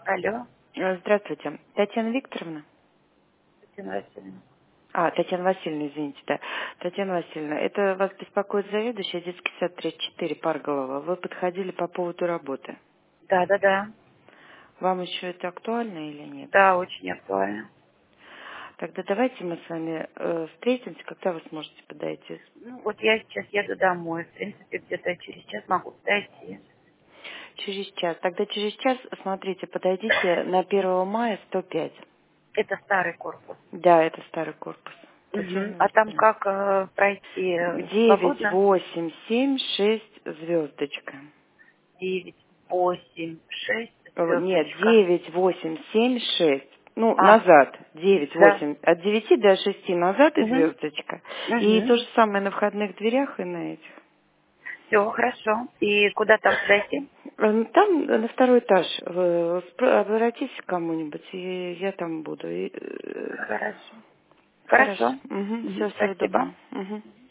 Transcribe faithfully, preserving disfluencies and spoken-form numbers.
Алло, Э, Здравствуйте. Татьяна Викторовна? Татьяна Васильевна. А, Татьяна Васильевна, извините, да. Татьяна Васильевна, это вас беспокоит заведующая детский сад тридцать четыре Парголова. Вы подходили по поводу работы. Да, да, да. Вам еще это актуально или нет? Да, очень актуально. Тогда давайте мы с вами э, встретимся, когда вы сможете подойти. Ну, вот я сейчас еду домой. В принципе, где-то через час могу подойти. Через час. Тогда через час, смотрите, подойдите на первого мая сто пять. Это старый корпус. Да, это старый корпус. Мгм. Татьяна А там Викторовна. как э, пройти? э, девять Свободно? восемь семь шесть звездочка. Девять, восемь, шесть, Э, Нет, звездочка. девять, восемь, семь, шесть. Ну, А, назад. Девять, да. восемь. От девяти до шести назад и Угу. звездочка. И Угу. то же самое на входных дверях и на этих. Все, хорошо. И куда там подойти? Э, ну, Там э, на второй этаж. Вы спро- обратитесь к кому-нибудь, и я там буду. И, э, Хорошо. Хорошо. Хорошо. Угу. Мгм. Все, всего Спасибо. доброго. Угу.